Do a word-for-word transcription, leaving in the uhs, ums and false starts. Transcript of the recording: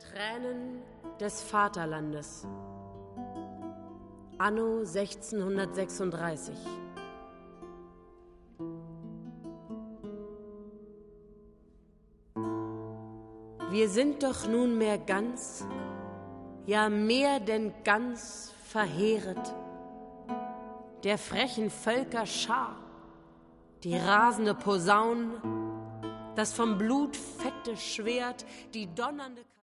Tränen des Vaterlandes. Anno sechzehnhundertsechsunddreißig. Wir sind doch nunmehr ganz, ja mehr denn ganz verheeret, der frechen Völker Schar, die rasende Posaun, das vom Blut fette Schwert, die donnernde